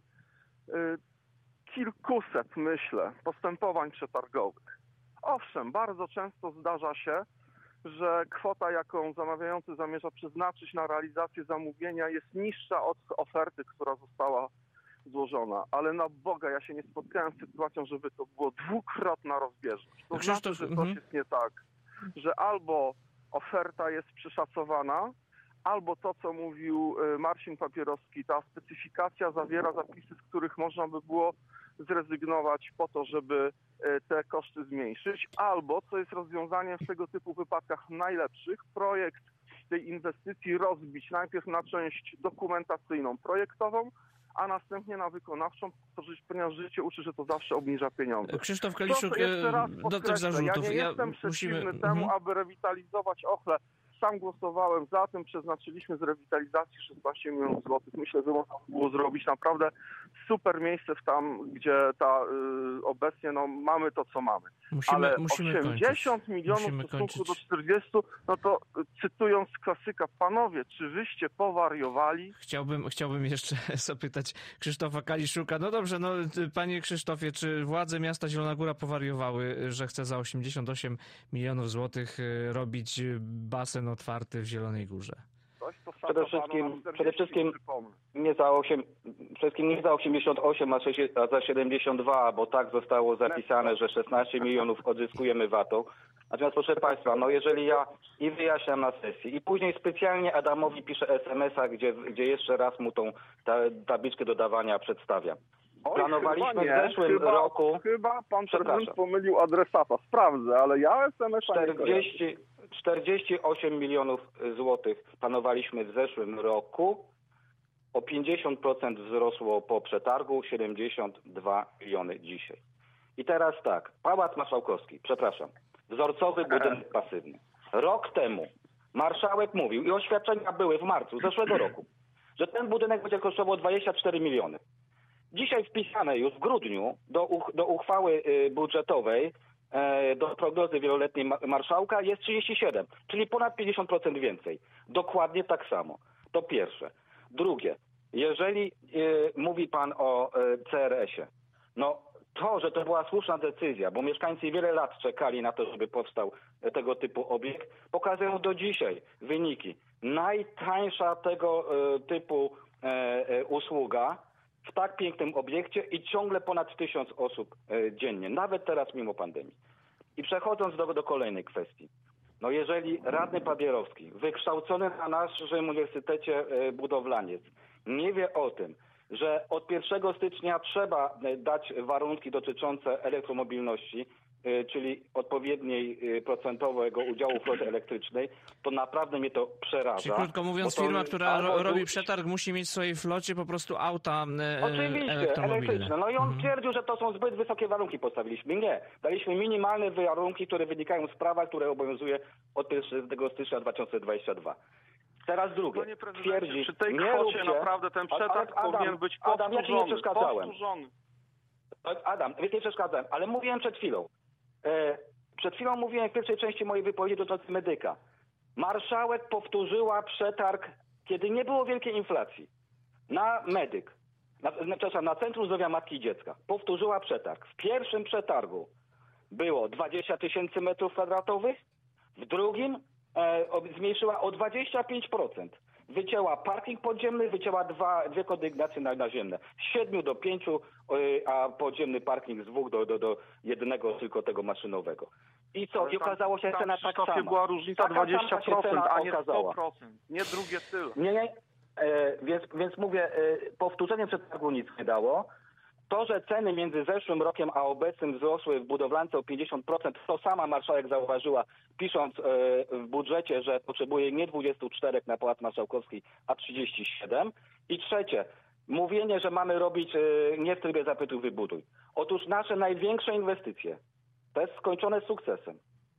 kilkuset, myślę, postępowań przetargowych. Owszem, bardzo często zdarza się, że kwota, jaką zamawiający zamierza przeznaczyć na realizację zamówienia, jest niższa od oferty, która została złożona. Ale na Boga, ja się nie spotkałem z sytuacją, żeby to było dwukrotna rozbieżność. To znaczy, że coś jest nie tak, że albo oferta jest przeszacowana, albo to, co mówił Marcin Papierowski, ta specyfikacja zawiera zapisy, z których można by było zrezygnować po to, żeby te koszty zmniejszyć, albo, co jest rozwiązaniem w tego typu wypadkach najlepszych, projekt tej inwestycji rozbić najpierw na część dokumentacyjną, projektową, a następnie na wykonawczą, ponieważ życie uczy, że to zawsze obniża pieniądze. Krzysztof Kaliszuk, do tych zarzutów. Ja nie jestem przeciwny temu, aby rewitalizować Ochlę. Sam głosowałem za tym, przeznaczyliśmy z rewitalizacji 16 milionów złotych. Myślę, że można było zrobić naprawdę super miejsce gdzie obecnie mamy to, co mamy. Ale 80 milionów w stosunku do 40, no to cytując klasyka, panowie, czy wyście powariowali? Chciałbym jeszcze zapytać Krzysztofa Kaliszuka. No dobrze, panie Krzysztofie, czy władze miasta Zielona Góra powariowały, że chce za 88 milionów złotych robić basen otwarty w Zielonej Górze? Przede wszystkim nie za 88, a za 72, bo tak zostało zapisane, że 16 milionów odzyskujemy VAT-u. Natomiast proszę państwa, jeżeli ja i wyjaśniam na sesji i później specjalnie Adamowi piszę SMS-a, gdzie jeszcze raz mu tą tabliczkę dodawania przedstawiam. Planowaliśmy w zeszłym roku... Chyba pan prezydent pomylił adresata. Sprawdzę, ale ja SMS-a 48 milionów złotych planowaliśmy w zeszłym roku. O 50% wzrosło po przetargu, 72 miliony dzisiaj. I teraz tak, Pałac Marszałkowski, wzorcowy budynek pasywny. Rok temu marszałek mówił, i oświadczenia były w marcu zeszłego roku, że ten budynek będzie kosztował 24 miliony. Dzisiaj wpisane już w grudniu do uchwały budżetowej, do prognozy wieloletniej marszałka jest 37, czyli ponad 50% więcej. Dokładnie tak samo. To pierwsze. Drugie, jeżeli mówi pan o CRS-ie, no to, że to była słuszna decyzja, bo mieszkańcy wiele lat czekali na to, żeby powstał tego typu obiekt, pokazują do dzisiaj wyniki. Najtańsza tego typu usługa w tak pięknym obiekcie i ciągle ponad 1000 osób dziennie, nawet teraz mimo pandemii. I przechodząc do kolejnej kwestii. No jeżeli radny Pabierowski, wykształcony na naszym uniwersytecie budowlaniec, nie wie o tym, że od 1 stycznia trzeba dać warunki dotyczące elektromobilności, czyli odpowiedniej procentowego udziału floty elektrycznej, to naprawdę mnie to przeraża. Czyli krótko mówiąc, firma, która robi przetarg, musi mieć w swojej flocie po prostu auta elektromobilne. No i on twierdził, że to są zbyt wysokie warunki postawiliśmy. Nie. Daliśmy minimalne warunki, które wynikają z prawa, które obowiązuje od 1 stycznia 2022. Teraz drugie. Panie prezydencie, przy tej kwocie naprawdę ten przetarg powinien być powtórzony. Adam, ja ci nie przeszkadzałem. Adam, nie przeszkadzałem, ale mówiłem przed chwilą. Przed chwilą mówiłem w pierwszej części mojej wypowiedzi dotyczącej medyka. Marszałek powtórzyła przetarg, kiedy nie było wielkiej inflacji. Na medyk. Na Centrum Zdrowia Matki i Dziecka. Powtórzyła przetarg. W pierwszym przetargu było 20 000 metrów kwadratowych, w drugim zmniejszyła o 25%. Wycięła parking podziemny, wycięła dwie kondygnacje naziemne. Z 7 do 5, a podziemny parking z 2 do 1 tylko tego maszynowego. I co? I okazało się cena tak sama. Była różnica 20%, a nie 100%. Nie drugie tyle. Nie. Więc mówię, powtórzenie przetargu nic nie dało. To, że ceny między zeszłym rokiem a obecnym wzrosły w budowlance o 50%, to sama marszałek zauważyła, pisząc w budżecie, że potrzebuje nie 24 na Pałac Marszałkowski, a 37. I trzecie, mówienie, że mamy robić nie w trybie zapytuj, wybuduj. Otóż nasze największe inwestycje, to jest skończone sukcesem.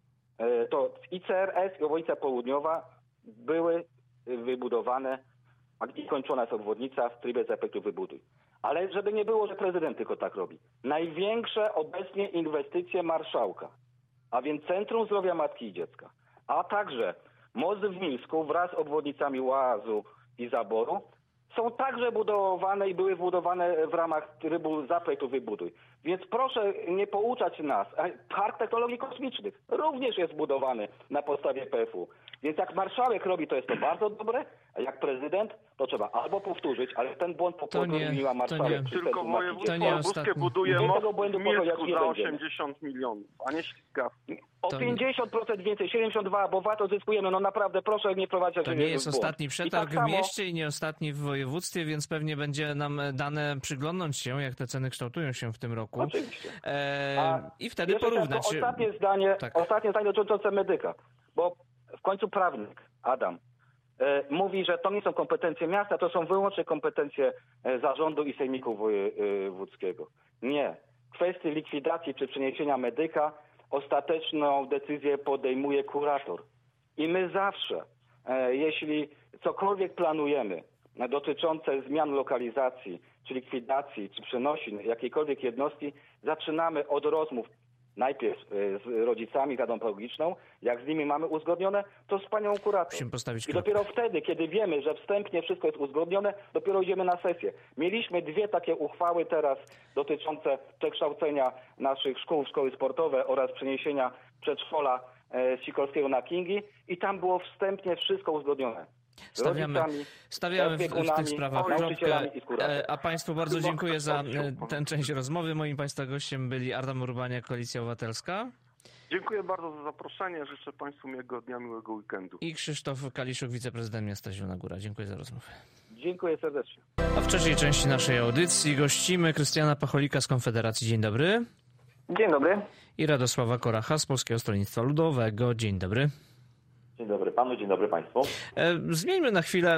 To i CRS, i obwodnica południowa były wybudowane i kończona jest obwodnica w trybie zapytuj, wybuduj. Ale żeby nie było, że prezydent tylko tak robi. Największe obecnie inwestycje marszałka, a więc Centrum Zdrowia Matki i Dziecka, a także most w Mińsku wraz z obwodnicami Łazu i Zaboru są także budowane i były budowane w ramach trybu zaprojektuj, wybuduj. Więc proszę nie pouczać nas. Park Technologii Kosmicznych również jest budowany na podstawie PFU. Więc jak marszałek robi, to jest to bardzo dobre, a jak prezydent, to trzeba albo powtórzyć, ale ten błąd popełniła marszałek. Tylko województwo lubuskie buduje most w Mińsku za 80 milionów, a nie ślizgawki. O 50% więcej, 72, bo VAT odzyskujemy. No naprawdę, proszę nie prowadzić. To nie jest ostatni przetarg w mieście i nie ostatni w województwie, więc pewnie będzie nam dane przyglądnąć się, jak te ceny kształtują się w tym roku. Oczywiście. I wtedy porównać. Ostatnie zdanie dotyczące medyka, bo w końcu prawnik Adam mówi, że to nie są kompetencje miasta, to są wyłącznie kompetencje zarządu i sejmiku wojewódzkiego. Nie. W kwestii likwidacji czy przeniesienia medyka ostateczną decyzję podejmuje kurator. I my zawsze, jeśli cokolwiek planujemy dotyczące zmian lokalizacji, czy likwidacji, czy przenosin jakiejkolwiek jednostki, zaczynamy od rozmów najpierw z rodzicami, Radą Pedagogiczną, jak z nimi mamy uzgodnione, to z panią kurator. I dopiero wtedy, kiedy wiemy, że wstępnie wszystko jest uzgodnione, dopiero idziemy na sesję. Mieliśmy 2 takie uchwały teraz dotyczące przekształcenia naszych szkół w szkoły sportowe oraz przeniesienia przedszkola z Sikorskiego na Kingi i tam było wstępnie wszystko uzgodnione. Stawiamy w tych sprawach kropkę, a Państwu bardzo dziękuję za tę część rozmowy. Moim Państwa gościem byli Adam Urbaniak, Koalicja Obywatelska. Dziękuję bardzo za zaproszenie. Życzę Państwu miłego dnia, miłego weekendu. I Krzysztof Kaliszuk, wiceprezydent miasta Zielona Góra. Dziękuję za rozmowę. Dziękuję serdecznie. A w trzeciej części naszej audycji gościmy Krystiana Pacholika z Konfederacji. Dzień dobry. Dzień dobry. I Radosława Koracha z Polskiego Stronnictwa Ludowego. Dzień dobry. Dzień dobry panu, dzień dobry państwu. Zmieńmy na chwilę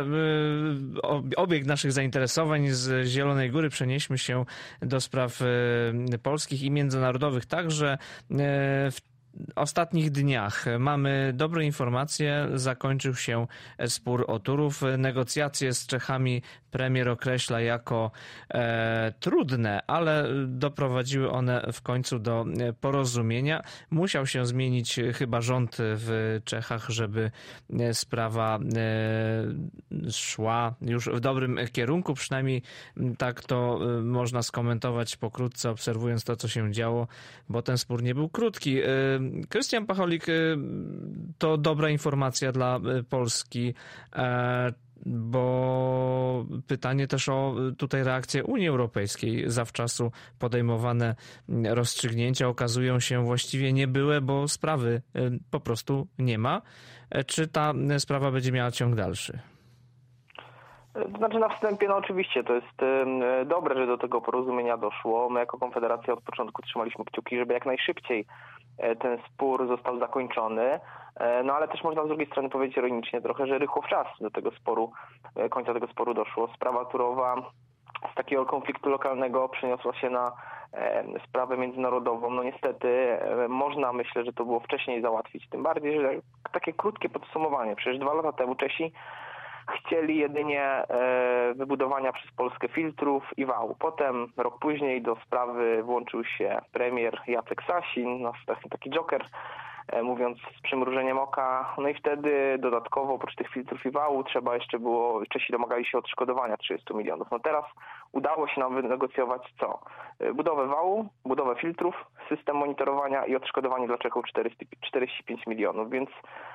obieg naszych zainteresowań z Zielonej Góry. Przenieśmy się do spraw polskich i międzynarodowych także. ostatnich dniach mamy dobre informacje. Zakończył się spór o Turów. Negocjacje z Czechami premier określa jako trudne, ale doprowadziły one w końcu do porozumienia. Musiał się zmienić chyba rząd w Czechach, żeby sprawa szła już w dobrym kierunku. Przynajmniej tak to można skomentować pokrótce, obserwując to, co się działo, bo ten spór nie był krótki. Krystian Pacholik, to dobra informacja dla Polski, bo pytanie też o tutaj reakcję Unii Europejskiej. Zawczasu podejmowane rozstrzygnięcia okazują się właściwie niebyłe, bo sprawy po prostu nie ma. Czy ta sprawa będzie miała ciąg dalszy? To znaczy na wstępie, no oczywiście to jest dobre, że do tego porozumienia doszło. My jako Konfederacja od początku trzymaliśmy kciuki, żeby jak najszybciej ten spór został zakończony. No ale też można z drugiej strony powiedzieć ironicznie trochę, że rychło w czas do tego sporu, końca tego sporu doszło. Sprawa Turowa z takiego konfliktu lokalnego przeniosła się na sprawę międzynarodową. No niestety można, myślę, że to było wcześniej załatwić. Tym bardziej, że takie krótkie podsumowanie. Przecież 2 lata temu Czesi chcieli jedynie wybudowania przez Polskę filtrów i wału. Potem, rok później, do sprawy włączył się premier Jacek Sasin, taki joker, mówiąc z przymrużeniem oka. No i wtedy dodatkowo, oprócz tych filtrów i wału, Czesi domagali się odszkodowania 30 milionów. No teraz udało się nam wynegocjować co? Budowę wału, budowę filtrów, system monitorowania i odszkodowanie dla Czechów 45 milionów, więc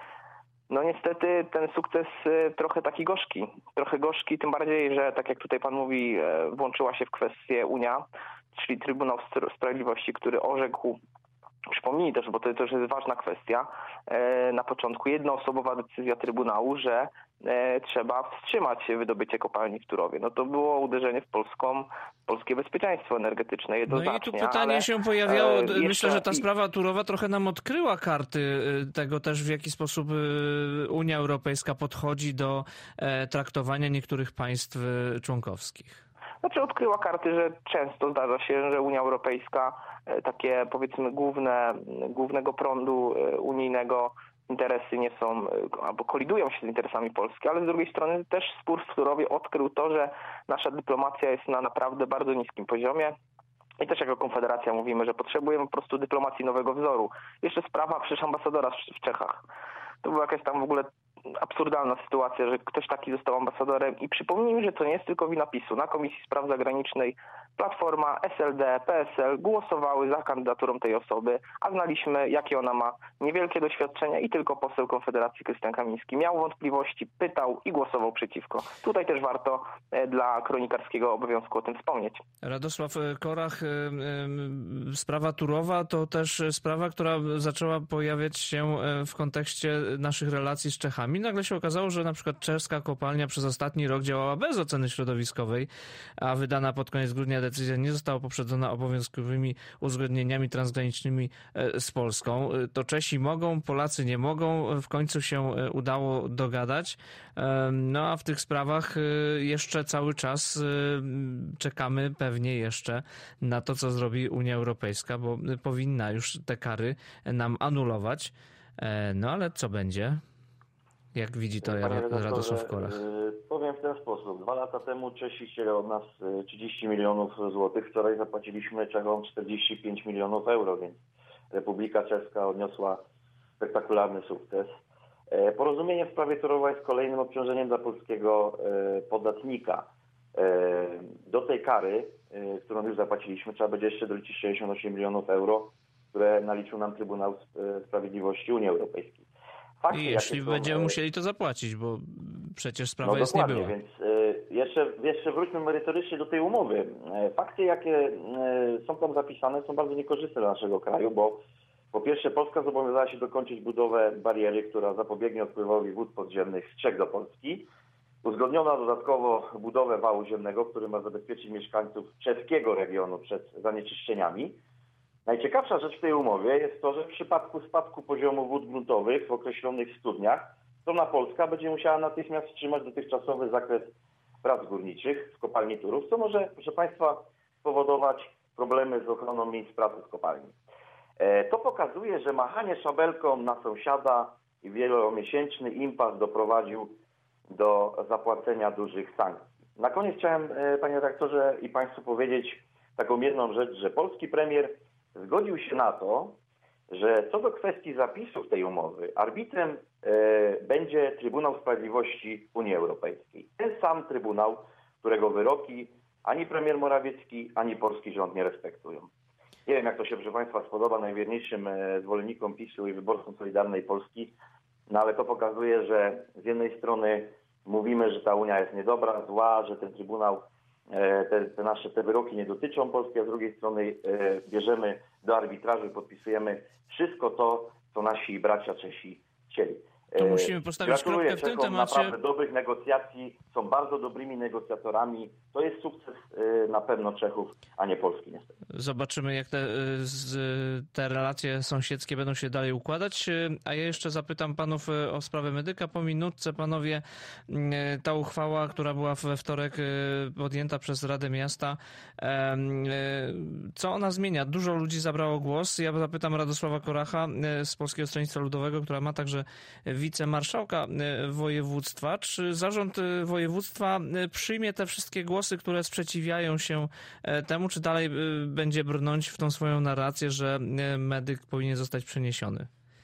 no niestety ten sukces trochę taki gorzki, tym bardziej, że tak jak tutaj pan mówi, włączyła się w kwestię Unia, czyli Trybunał Sprawiedliwości, który orzekł, przypomnij też, bo to też jest ważna kwestia, na początku jednoosobowa decyzja Trybunału, że trzeba wstrzymać wydobycie kopalni w Turowie. No to było uderzenie w polskie bezpieczeństwo energetyczne. No i tu pytanie się pojawiało, myślę, że ta sprawa Turowa trochę nam odkryła karty tego też, w jaki sposób Unia Europejska podchodzi do traktowania niektórych państw członkowskich. Znaczy odkryła karty, że często zdarza się, że Unia Europejska takie powiedzmy głównego prądu unijnego interesy nie są, albo kolidują się z interesami Polski, ale z drugiej strony też spór w Turowie odkrył to, że nasza dyplomacja jest na naprawdę bardzo niskim poziomie. I też jako Konfederacja mówimy, że potrzebujemy po prostu dyplomacji nowego wzoru. Jeszcze sprawa przecież ambasadora w Czechach. To była jakaś tam w ogóle absurdalna sytuacja, że ktoś taki został ambasadorem i przypomnijmy, że to nie jest tylko wina PiS-u. Na Komisji Spraw Zagranicznej Platforma, SLD, PSL głosowały za kandydaturą tej osoby, a znaliśmy, jakie ona ma niewielkie doświadczenia i tylko poseł Konfederacji Krystian Kamiński miał wątpliwości, pytał i głosował przeciwko. Tutaj też warto dla kronikarskiego obowiązku o tym wspomnieć. Radosław Korach, sprawa Turowa to też sprawa, która zaczęła pojawiać się w kontekście naszych relacji z Czechami. Nagle się okazało, że na przykład czeska kopalnia przez ostatni rok działała bez oceny środowiskowej, a wydana pod koniec grudnia decyzja nie została poprzedzona obowiązkowymi uzgodnieniami transgranicznymi z Polską. To Czesi mogą, Polacy nie mogą. W końcu się udało dogadać. No a w tych sprawach jeszcze cały czas czekamy pewnie jeszcze na to, co zrobi Unia Europejska, bo powinna już te kary nam anulować. No ale co będzie? Jak widzi to Radosław Korach? Powiem w ten sposób. 2 lata temu Czesi chcieli od nas 30 milionów złotych. Wczoraj zapłaciliśmy Czechom 45 milionów euro, więc Republika Czeska odniosła spektakularny sukces. Porozumienie w sprawie Turowa jest kolejnym obciążeniem dla polskiego podatnika. Do tej kary, którą już zapłaciliśmy, trzeba będzie jeszcze doliczyć 68 milionów euro, które naliczył nam Trybunał Sprawiedliwości Unii Europejskiej. Fakty, jeśli będziemy musieli to zapłacić, bo przecież sprawa jest nie była. Więc jeszcze wróćmy merytorycznie do tej umowy. Fakty, jakie są tam zapisane, są bardzo niekorzystne dla naszego kraju, bo po pierwsze Polska zobowiązała się dokończyć budowę bariery, która zapobiegnie odpływowi wód podziemnych z Czech do Polski. Uzgodniono dodatkowo budowę wału ziemnego, który ma zabezpieczyć mieszkańców czeskiego regionu przed zanieczyszczeniami. Najciekawsza rzecz w tej umowie jest to, że w przypadku spadku poziomu wód gruntowych w określonych studniach strona polska będzie musiała natychmiast wstrzymać dotychczasowy zakres prac górniczych w kopalni Turów, co może, proszę Państwa, spowodować problemy z ochroną miejsc pracy w kopalni. To pokazuje, że machanie szabelką na sąsiada i wielomiesięczny impas doprowadził do zapłacenia dużych sankcji. Na koniec chciałem, panie redaktorze i państwu, powiedzieć taką jedną rzecz, że polski premier zgodził się na to, że co do kwestii zapisów tej umowy arbitrem będzie Trybunał Sprawiedliwości Unii Europejskiej. Ten sam Trybunał, którego wyroki ani premier Morawiecki, ani polski rząd nie respektują. Nie wiem, jak to się, proszę państwa, spodoba najwierniejszym zwolennikom PiS-u i wyborcom Solidarnej Polski, no ale to pokazuje, że z jednej strony mówimy, że ta Unia jest niedobra, zła, że ten Trybunał, te wyroki nie dotyczą Polski, a z drugiej strony bierzemy do arbitrażu i podpisujemy wszystko to, co nasi bracia Czesi chcieli. To musimy postawić kropkę w tym temacie. Naprawdę dobrych negocjacji, są bardzo dobrymi negocjatorami. To jest sukces na pewno Czechów, a nie Polski niestety. Zobaczymy, jak te relacje sąsiedzkie będą się dalej układać. A ja jeszcze zapytam panów o sprawę medyka po minutce. Panowie, ta uchwała, która była we wtorek podjęta przez Radę Miasta, co ona zmienia? Dużo ludzi zabrało głos. Ja zapytam Radosława Koracha z Polskiego Stronnictwa Ludowego, która ma także wicemarszałka województwa. Czy zarząd województwa przyjmie te wszystkie głosy, które sprzeciwiają się temu, czy dalej będzie brnąć w tą swoją narrację, że medyk powinien zostać przeniesiony?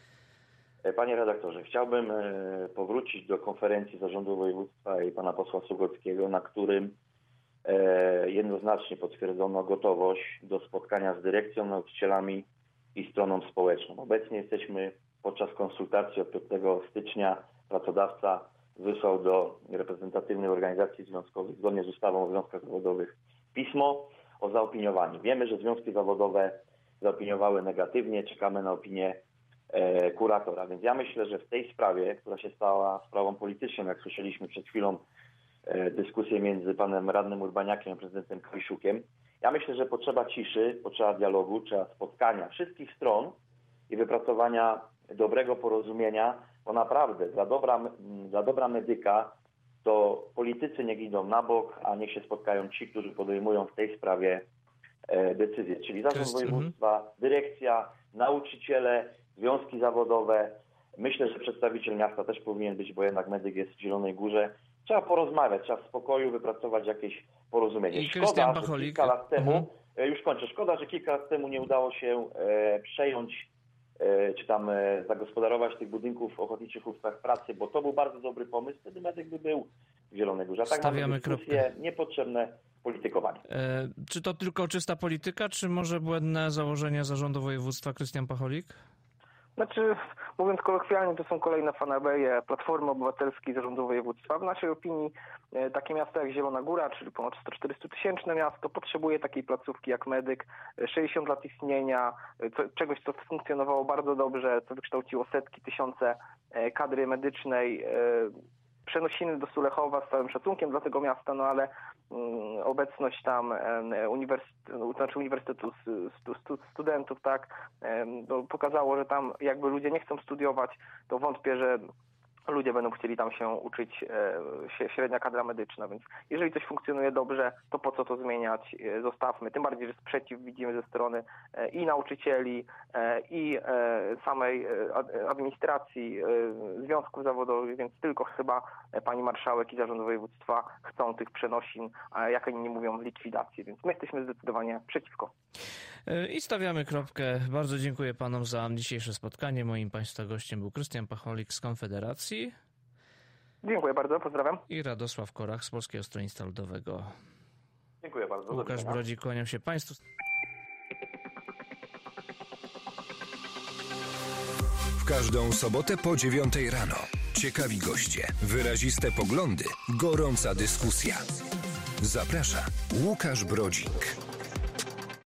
Panie redaktorze, chciałbym powrócić do konferencji zarządu województwa i pana posła Sugockiego, na którym jednoznacznie potwierdzono gotowość do spotkania z dyrekcją, nauczycielami i stroną społeczną. Obecnie jesteśmy podczas konsultacji od 5 stycznia. Pracodawca wysłał do reprezentatywnych organizacji związkowych zgodnie z ustawą o związkach zawodowych pismo o zaopiniowanie. Wiemy, że związki zawodowe zaopiniowały negatywnie, czekamy na opinię kuratora. Więc ja myślę, że w tej sprawie, która się stała sprawą polityczną, jak słyszeliśmy przed chwilą dyskusję między panem radnym Urbaniakiem a prezydentem Kaliszukiem, ja myślę, że potrzeba ciszy, potrzeba dialogu, trzeba spotkania wszystkich stron i wypracowania dobrego porozumienia, bo naprawdę dla dobra medyka to politycy niech idą na bok, a niech się spotkają ci, którzy podejmują w tej sprawie decyzje, czyli zarząd województwa, dyrekcja, nauczyciele, związki zawodowe. Myślę, że przedstawiciel miasta też powinien być, bo jednak medyk jest w Zielonej Górze. Trzeba porozmawiać, trzeba w spokoju wypracować jakieś porozumienie. Szkoda, że kilka lat temu, już kończę, szkoda, że kilka lat temu nie udało się przejąć czy tam zagospodarować tych budynków ochotniczych hustach pracy, bo to był bardzo dobry pomysł, wtedy medyk by był w Zielonej Górze. A tak mamy dyskusje, niepotrzebne politykowanie. Czy to tylko czysta polityka, czy może błędne założenia zarządu województwa? Krystian Pacholik? Znaczy, mówiąc kolokwialnie, to są kolejne fanabeje Platformy Obywatelskiej Zarządu Województwa. W naszej opinii takie miasto jak Zielona Góra, czyli ponad 140 000 miasto, potrzebuje takiej placówki jak medyk. 60 lat istnienia, czegoś, co funkcjonowało bardzo dobrze, co wykształciło setki, tysiące kadry medycznej. Przenosiny do Sulechowa z całym szacunkiem dla tego miasta, no ale obecność tam uniwersytetu studentów, tak, pokazało, że tam jakby ludzie nie chcą studiować, to wątpię, że ludzie będą chcieli tam się uczyć, średnia kadra medyczna, więc jeżeli coś funkcjonuje dobrze, to po co to zmieniać? Zostawmy. Tym bardziej, że sprzeciw widzimy ze strony i nauczycieli, i samej administracji, związków zawodowych, więc tylko chyba pani marszałek i zarząd województwa chcą tych przenosin, a jak oni nie mówią, likwidacji, więc my jesteśmy zdecydowanie przeciwko. I stawiamy kropkę. Bardzo dziękuję panom za dzisiejsze spotkanie. Moim państwa gościem był Krystian Pacholik z Konfederacji. Dziękuję bardzo, pozdrawiam. I Radosław Korach z Polskiego Stronnictwa Ludowego. Dziękuję bardzo. Łukasz Brodzik, kłaniam się państwu. W każdą sobotę po 9 rano. Ciekawi goście, wyraziste poglądy, gorąca dyskusja. Zaprasza Łukasz Brodzik.